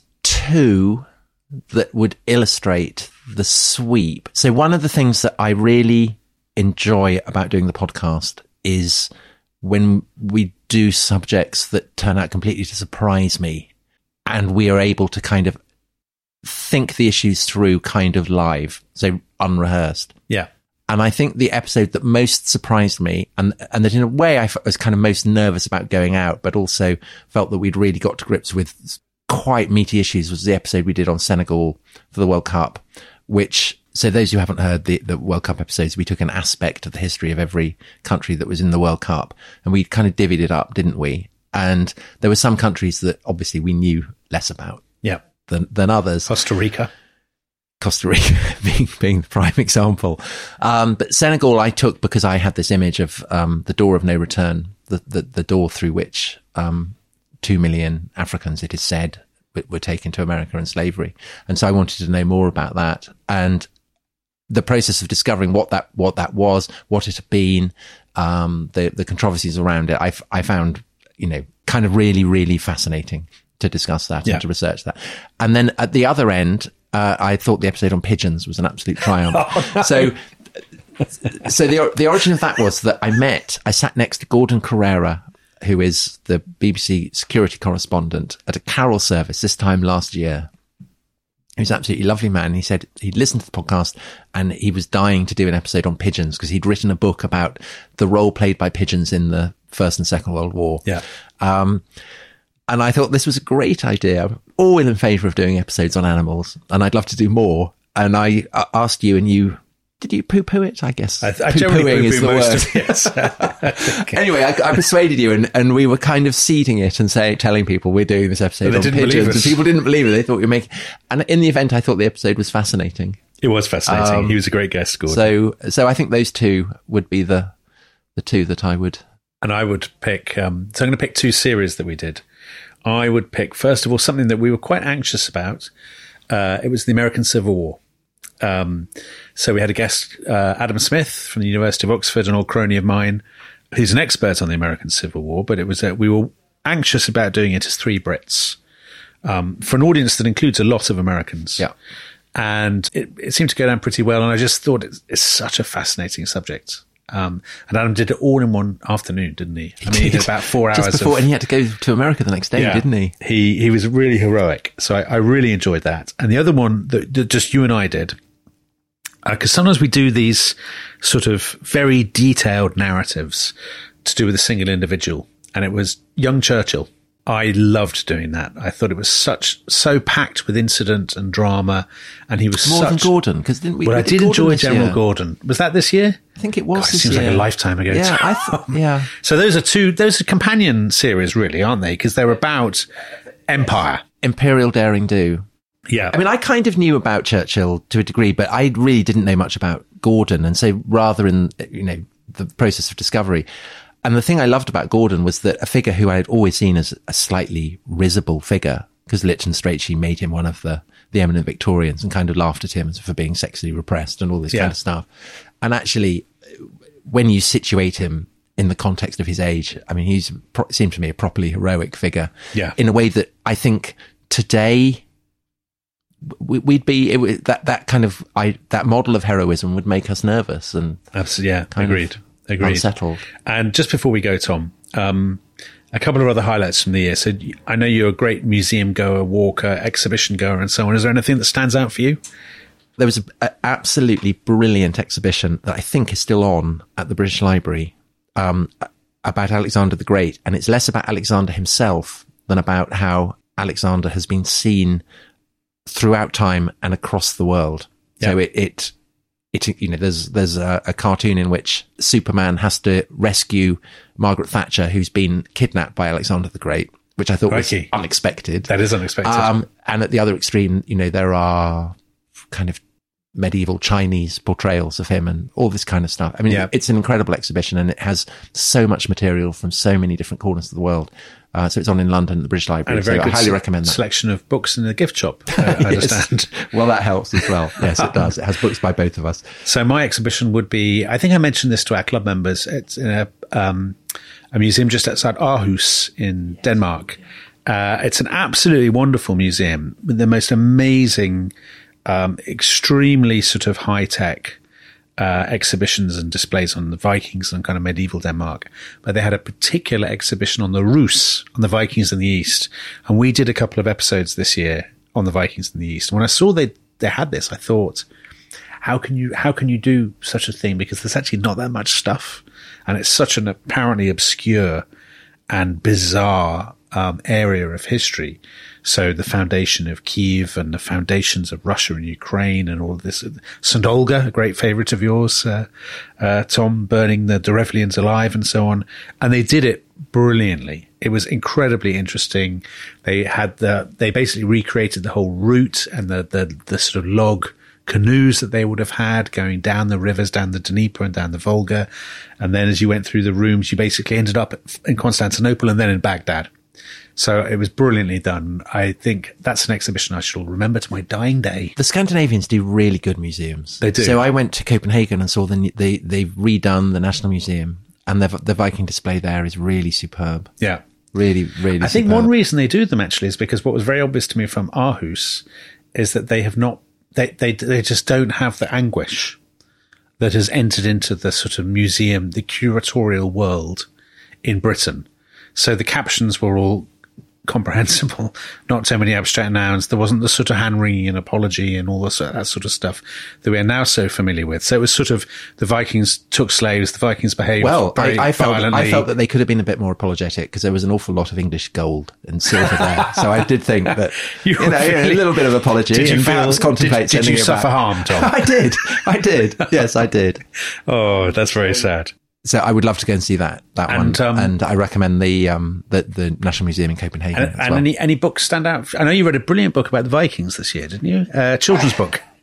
two that would illustrate the sweep. So one of the things that I really enjoy about doing the podcast is when we do subjects that turn out completely to surprise me and we are able to kind of think the issues through kind of live, so unrehearsed. Yeah. And I think the episode that most surprised me, and and that in a way I was kind of most nervous about going out, but also felt that we'd really got to grips with quite meaty issues, was the episode we did on Senegal for the World Cup, which, so those who haven't heard the, the World Cup episodes, we took an aspect of the history of every country that was in the World Cup and we kind of divvied it up, didn't we? And there were some countries that obviously we knew less about Yeah. than, than others. Costa Rica. Costa Rica being, being the prime example. Um, but Senegal I took because I had this image of, um, the door of no return, the, the, the door through which, um, two million Africans, it is said, were, were taken to America in slavery. And so I wanted to know more about that. And the process of discovering what that, what that was, what it had been, um, the, the controversies around it, I, I found, you know, kind of really, really fascinating to discuss that Yeah. and to research that. And then at the other end, Uh, I thought the episode on pigeons was an absolute triumph. Oh, no. So, so the the origin of that was that I met, I sat next to Gordon Carrera, who is the B B C security correspondent, at a carol service this time last year. He was an absolutely lovely man. He said he'd listened to the podcast and he was dying to do an episode on pigeons because he'd written a book about the role played by pigeons in the First and Second World War. Yeah. Um, And I thought this was a great idea. I'm all in favour of doing episodes on animals, and I'd love to do more. And I uh, asked you, and you did you poo-poo it? I guess I, I generally poo-pooing poo-poo is the most word. of it. Yes. Okay. Anyway, I, I persuaded you, and, and we were kind of seeding it and saying, telling people we're doing this episode But they on didn't believe pigeons. us. And people didn't believe it. They thought we were making. And in the event, I thought the episode was fascinating. It was fascinating. Um, he was a great guest, Gordon. So, so I think those two would be the the two that I would. And I would pick. Um, so I'm going to pick two series that we did. I would pick first of all something that we were quite anxious about. Uh, it was the American Civil War. Um, so we had a guest, uh, Adam Smith from the University of Oxford, an old crony of mine, who's an expert on the American Civil War. But it was uh, we were anxious about doing it as three Brits um, for an audience that includes a lot of Americans. Yeah. And it, it seemed to go down pretty well. And I just thought it's, it's such a fascinating subject. Um, and Adam did it all in one afternoon, didn't he? he I mean, did. he did about four Just hours. before, of, and he had to go to America the next day, yeah, didn't he? He he was really heroic. So I, I really enjoyed that. And the other one that, that just you and I did, because uh, sometimes we do these sort of very detailed narratives to do with a single individual. And it was young Churchill. I loved doing that. I thought it was such so packed with incident and drama, and he was more such, than Gordon. Because didn't we? Well, we I did Gordon enjoy General year. Gordon. Was that this year? I think it was. God, it this seems year. like a lifetime ago. Yeah, I thought. Yeah. So those are two. Those are companion series, really, aren't they? Because they're about empire, imperial daring do. Yeah. I mean, I kind of knew about Churchill to a degree, but I really didn't know much about Gordon, and so rather in you know the process of discovery. And the thing I loved about Gordon was that a figure who I had always seen as a slightly risible figure, because Lytton Strachey made him one of the, the eminent Victorians and kind of laughed at him for being sexually repressed and all this yeah. kind of stuff. And actually, when you situate him in the context of his age, I mean, he's pro- seemed to me a properly heroic figure yeah. in a way that I think today we'd be, it, that, that kind of, I, that model of heroism would make us nervous and absolutely, yeah, agreed. Agreed. Unsettled. And just before we go, Tom, um, a couple of other highlights from the year. So I know you're a great museum goer, walker, exhibition goer, and so on. Is there anything that stands out for you? There was an absolutely brilliant exhibition that I think is still on at the British Library um, about Alexander the Great. And it's less about Alexander himself than about how Alexander has been seen throughout time and across the world. Yeah. So it... it It, you know, there's, there's a, a cartoon in which Superman has to rescue Margaret Thatcher, who's been kidnapped by Alexander the Great, which I thought Crikey. was unexpected. That is unexpected. Um, and at the other extreme, you know, there are kind of medieval Chinese portrayals of him and all this kind of stuff. I mean, yeah. it's an incredible exhibition and it has so much material from so many different corners of the world. Uh, so it's on in London at the British Library. And a very so good I highly recommend that. Selection of books in the gift shop, uh, I understand. Well, that helps as well. Yes, it does. It has books by both of us. So my exhibition would be, I think I mentioned this to our club members. It's in a, um, a museum just outside Aarhus in Denmark. Uh, it's an absolutely wonderful museum with the most amazing, um, extremely sort of high tech, Uh, exhibitions and displays on the Vikings and kind of medieval Denmark. But they had a particular exhibition on the Rus, on the Vikings in the East. And we did a couple of episodes this year on the Vikings in the East. And when I saw they, they had this, I thought, how can you, how can you do such a thing? Because there's actually not that much stuff. And it's such an apparently obscure and bizarre, um, area of history. So the foundation of Kiev and the foundations of Russia and Ukraine and all of this. Saint Olga, a great favorite of yours, uh, uh, Tom, burning the Derevlians alive and so on. And they did it brilliantly. It was incredibly interesting. They had the, they basically recreated the whole route and the, the, the sort of log canoes that they would have had going down the rivers, down the Dnieper and down the Volga. And then as you went through the rooms, you basically ended up in Constantinople and then in Baghdad. So it was brilliantly done. I think that's an exhibition I shall remember to my dying day. The Scandinavians do really good museums. They do. So I went to Copenhagen and saw the, they, they've redone the National Museum and the, the Viking display there is really superb. Yeah. Really, really I think superb. one reason they do them actually is because what was very obvious to me from Aarhus is that they have not, they, they, they just don't have the anguish that has entered into the sort of museum, the curatorial world in Britain. So the captions were all comprehensible, not so many abstract nouns. There wasn't the sort of hand-wringing and apology and all this, that sort of stuff that we are now so familiar with. So it was sort of the Vikings took slaves, the Vikings behaved well, very I, I felt, violently. I felt that they could have been a bit more apologetic because there was an awful lot of English gold and silver there. So I did think that, you, you know, really, a little bit of apology. Did you and feel, perhaps contemplate did, did you it suffer back. harm, Tom? I did. I did. Yes, I did. Oh, that's very sad. So I would love to go and see that that and, one, um, and I recommend the um the, the National Museum in Copenhagen. And, as and well. any any books stand out? I know you read a brilliant book about the Vikings this year, didn't you? A uh, children's book.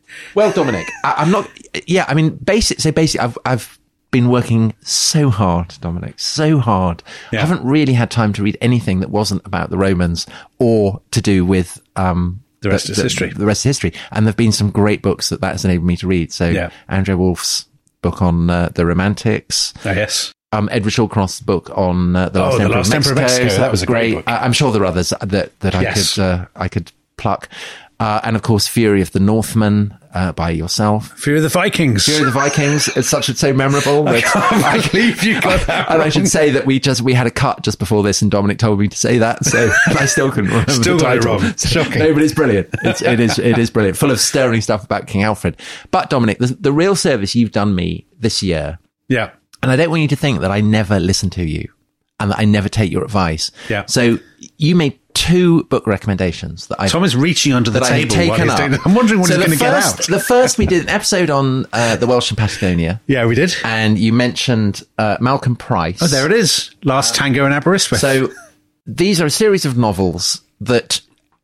Well, Dominic, I, I'm not. Yeah, I mean, basic. So basically, I've I've been working so hard, Dominic, so hard. Yeah. I haven't really had time to read anything that wasn't about the Romans or to do with um, the rest the, is the, history. The rest is history, and there've been some great books that that has enabled me to read. So yeah. Andrea Wolf's book on uh, the Romantics. Oh yes. Um, Edward Shawcross's book on uh, the Last, oh, Emperor, the Last of Emperor of Mexico. Mexico. So that, that was great. great I, I'm sure there are others that that I yes. could uh, I could pluck. Uh, and of course, Fury of the Northmen uh, by yourself. Fury of the Vikings. Fury of the Vikings. It's such it's so memorable. I can't believe you got that. And I should say that we just we had a cut just before this, and Dominic told me to say that, so I still couldn't remember still the got title. It wrong. Shocking. No, but it's brilliant. It's, it is it is brilliant. Full of sterling stuff about King Alfred. But Dominic, the, the real service you've done me this year. Yeah. And I don't want you to think that I never listen to you and that I never take your advice. Yeah. So you made two book recommendations that I Tom is reaching under the table. While he's doing, I'm wondering when so he's going to get out. The first, we did an episode on uh, the Welsh in Patagonia. Yeah, we did. And you mentioned uh, Malcolm Price. Oh, there it is. Last Tango in Aberystwyth. So these are a series of novels that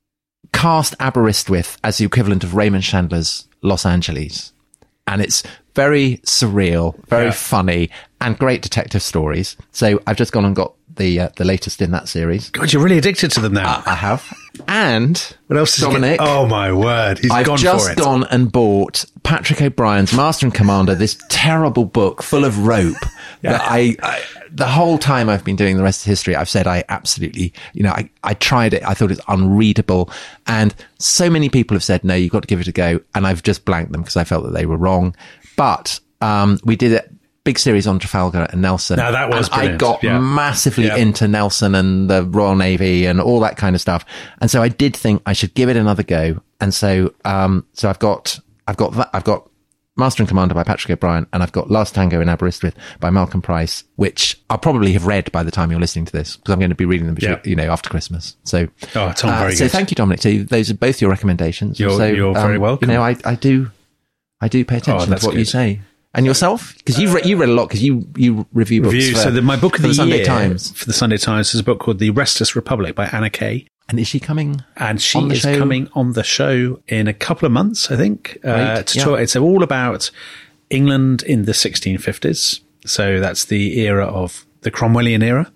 cast Aberystwyth as the equivalent of Raymond Chandler's Los Angeles. And it's very surreal, very yeah. funny, and great detective stories. So I've just gone and got the uh, the latest in that series. God, you're really addicted to them now. Uh, I have. And what else, Dominic? Oh my word, he's I've gone just for it. gone and bought Patrick O'Brien's Master and Commander, this terrible book full of rope. yeah. That I, I, the whole time I've been doing the rest of history, I've said I absolutely, you know, I, I tried it. I thought it's unreadable, and so many people have said no, you've got to give it a go, and I've just blanked them because I felt that they were wrong. But um, we did it. Big series on Trafalgar and Nelson. Now that was brilliant. I got yeah. massively yeah. into Nelson and the Royal Navy and all that kind of stuff. And so I did think I should give it another go. And so, um, so I've got, I've got that, I've got Master and Commander by Patrick O'Brien, and I've got Last Tango in Aberystwyth by Malcolm Price, which I'll probably have read by the time you're listening to this, because I'm going to be reading them, yeah. you know, after Christmas. So, oh, Tom, uh, very so good. thank you, Dominic. So those are both your recommendations. You're, so, you're um, very welcome. You know, I, I do, I do pay attention oh, to what good. you say. And yourself? Because you've read, you read a lot, because you, you review books review. for, so the, my book of the, the Sunday year Times. For the Sunday Times is a book called The Restless Republic by Anna Kay. And is she coming And she on the is show? coming on the show in a couple of months, I think. Uh, to yeah. talk, it's all about England in the sixteen fifties. So that's the era of the Cromwellian era.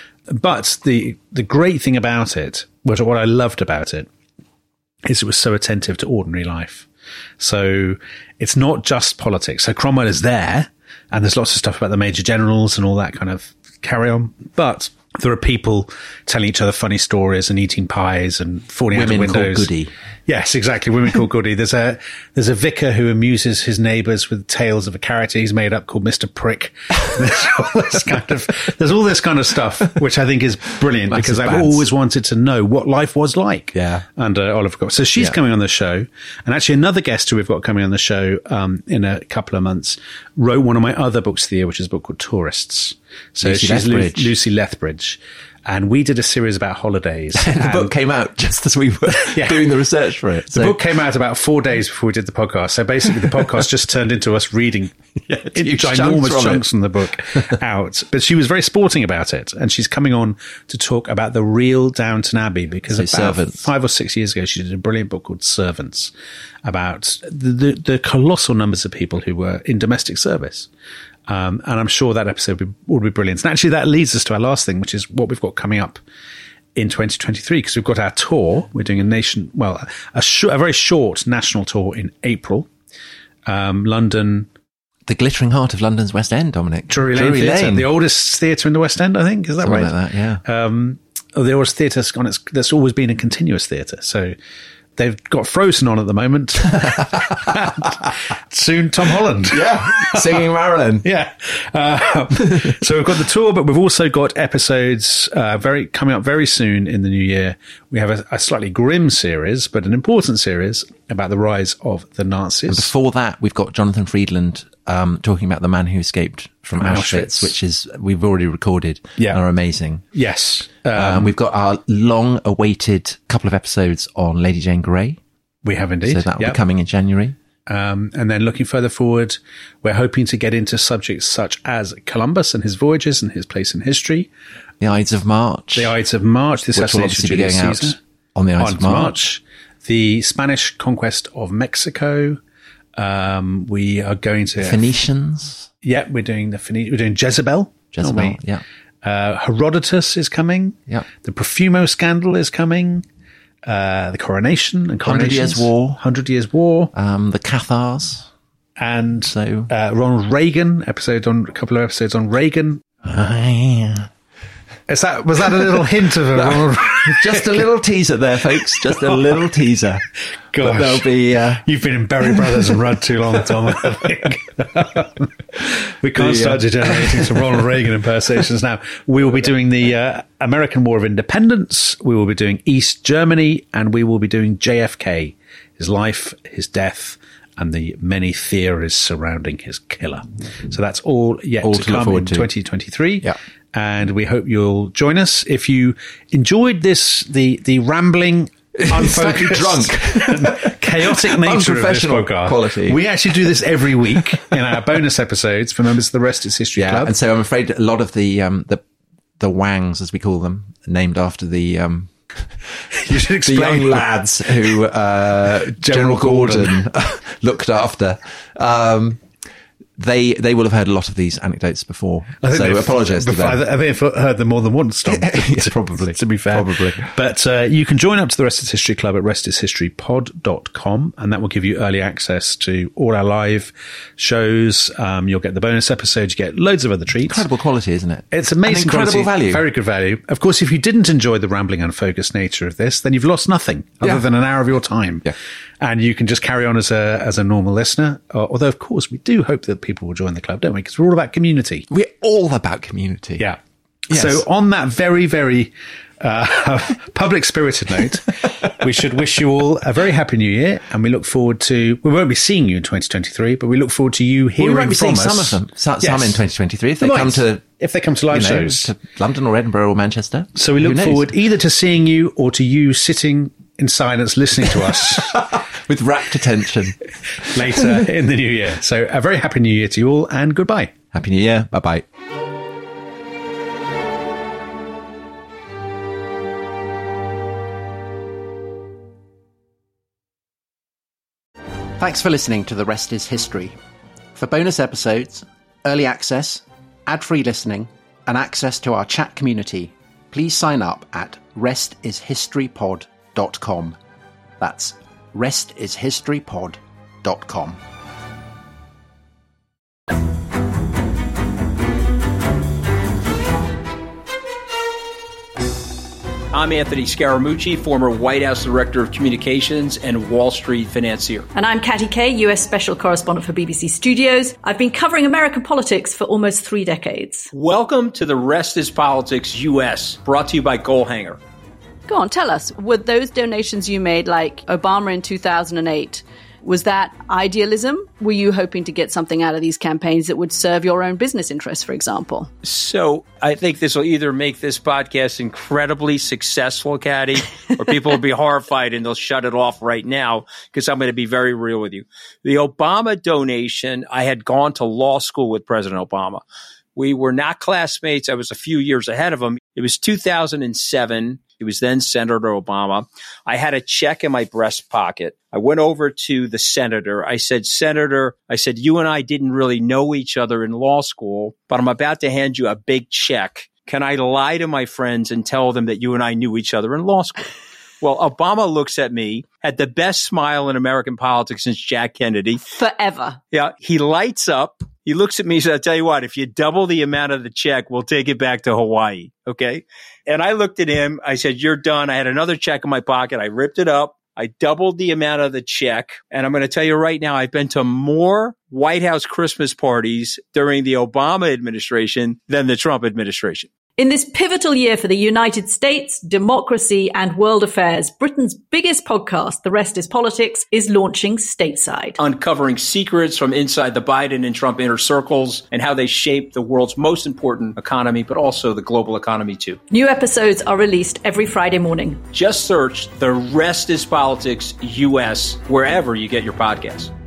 But the the great thing about it, what, what I loved about it, is it was so attentive to ordinary life. So it's not just politics. So Cromwell is there, and there's lots of stuff about the major generals and all that kind of carry on. But there are people telling each other funny stories and eating pies and falling Women out of windows. Called Goody. Yes, exactly. Women called Goody. There's a there's a vicar who amuses his neighbours with tales of a character he's made up called Mister Prick. There's all this kind of there's all this kind of stuff, which I think is brilliant Massive because I've bands. always wanted to know what life was like. Yeah. Under Oliver Cromwell. So she's Yeah. coming on the show, and actually another guest who we've got coming on the show um, in a couple of months wrote one of my other books of the year, which is a book called Tourists. So Lucy she's Lu- Lethbridge. Lucy Lethbridge. And we did a series about holidays. the book came out just as we were Yeah. doing the research for it. The So book came out about four days before we did the podcast. So basically the podcast just turned into us reading Yeah, huge ginormous chunks from chunks it. from the book out. But she was very sporting about it. And she's coming on to talk about the real Downton Abbey because So about Servants. five or six years ago, she did a brilliant book called Servants about the, the, the colossal numbers of people who were in domestic service. Um, and I'm sure that episode will be, will be brilliant. And actually that leads us to our last thing, which is what we've got coming up in twenty twenty-three, because we've got our tour. We're doing a nation, well, a, sh- a very short national tour in April. Um, London. the glittering heart of London's West End, Dominic. Drury Lane Theatre, the oldest theatre in the West End, I think. Is that Something right? like that, yeah. Um, oh, the oldest theatre on its, that's always been a continuous theatre. So they've got Frozen on at the moment. Soon Tom Holland. Yeah, singing Marilyn. Yeah. Uh, so we've got the tour, but we've also got episodes uh, very coming up very soon in the new year. We have a, a slightly grim series, but an important series about the rise of the Nazis. And before that, we've got Jonathan Friedland um, talking about the man who escaped from, From Auschwitz, Auschwitz. which is we've already recorded. Yeah. And are amazing. Yes. Um, Um, we've got our long-awaited couple of episodes on Lady Jane Grey. we have indeed. So that will Yep. be coming in January. Um, and then looking further forward, we're hoping to get into subjects such as Columbus and his voyages and his place in history. The Ides of March. The Ides of March, the which will assassination of obviously be Julius going out Caesar. on the Ides Ides of March. The Spanish conquest of Mexico. Um, we are going to Phoenicians. Yeah, we're doing the Phoeni- we're doing Jezebel. Jezebel. Yeah. Uh, Herodotus is coming. Yeah. The Profumo scandal is coming. Uh, the coronation and Hundred Years' War. Hundred Years' War. Um, the Cathars. And so uh, Ronald Reagan episode on a couple of episodes on Reagan. Uh, yeah. Is that was that a little hint of a Ronald? Just a little teaser there, folks. Just a little teaser. Gosh, but there'll be. Uh, You've been in Berry Brothers and Rudd too long, Tom. I think we can't the, start uh, generating some Ronald Reagan impersonations now. We will be doing the uh, American War of Independence. We will be doing East Germany, and we will be doing J F K, his life, his death, and the many theories surrounding his killer. So that's all yet all to, to come in to. twenty twenty-three. Yeah. And we hope you'll join us. If you enjoyed this, the the rambling, unfocused, drunk, chaotic nature of this podcast, quality. We actually do this every week in our bonus episodes for members of the Rest is History yeah, Club. And so I'm afraid a lot of the um, the the Wangs, as we call them, named after the um, you should explain the young lads who uh, General, General Gordon, Gordon looked after. Um, They they will have heard a lot of these anecdotes before, so I apologise to them. I think I've heard them more than once, Tom. Yeah, probably. To be fair. Probably. But uh, you can join up to the Rest is History Club at rest is history pod dot com, and that will give you early access to all our live shows. Um, you'll get the bonus episodes. You get loads of other treats. Incredible quality, isn't it? It's amazing and incredible quality, value. Very good value. Of course, if you didn't enjoy the rambling, unfocused nature of this, then you've lost nothing other yeah. than an hour of your time. Yeah. And you can just carry on as a as a normal listener. Although, of course, we do hope that people will join the club, don't we? Because we're all about community. We're all about community. Yeah. Yes. So on that very, very uh, public-spirited note, we should wish you all a very happy new year, and we look forward to... We won't be seeing you in twenty twenty-three, but we look forward to you hearing well, we from won't be us. seeing some of them. Some, yes. some in twenty twenty-three if they we come might. to... If they come to live you know, shows. To London or Edinburgh or Manchester. So we look forward either to seeing you or to you sitting in silence listening to us. With rapt attention. Later in the new year. So a very happy new year to you all, and goodbye. Happy New Year. Bye-bye. Thanks for listening to The Rest is History. For bonus episodes, early access, ad-free listening, and access to our chat community, please sign up at rest is history pod dot com. That's rest is history pod dot com. I'm Anthony Scaramucci, former White House Director of Communications and Wall Street financier. And I'm Katty Kay, U S Special Correspondent for B B C Studios. I've been covering American politics for almost three decades. Welcome to The Rest is Politics U S, brought to you by Goalhanger. Go on, tell us, were those donations you made, like Obama in two thousand eight, was that idealism? Were you hoping to get something out of these campaigns that would serve your own business interests, for example? So I think this will either make this podcast incredibly successful, Katty, or people will be horrified and they'll shut it off right now because I'm going to be very real with you. The Obama donation, I had gone to law school with President Obama. We were not classmates. I was a few years ahead of him. It was two thousand seven. He was then Senator Obama. I had a check in my breast pocket. I went over to the senator. I said, Senator, I said, you and I didn't really know each other in law school, but I'm about to hand you a big check. Can I lie to my friends and tell them that you and I knew each other in law school? Well, Obama looks at me, had the best smile in American politics since Jack Kennedy. Forever. Yeah. He lights up. He looks at me and says, I'll tell you what, if you double the amount of the check, we'll take it back to Hawaii. Okay. And I looked at him. I said, you're done. I had another check in my pocket. I ripped it up. I doubled the amount of the check. And I'm going to tell you right now, I've been to more White House Christmas parties during the Obama administration than the Trump administration. In this pivotal year for the United States, democracy, and world affairs, Britain's biggest podcast, The Rest is Politics, is launching stateside. Uncovering secrets from inside the Biden and Trump inner circles and how they shape the world's most important economy, but also the global economy too. New episodes are released every Friday morning. Just search The Rest is Politics U S wherever you get your podcasts.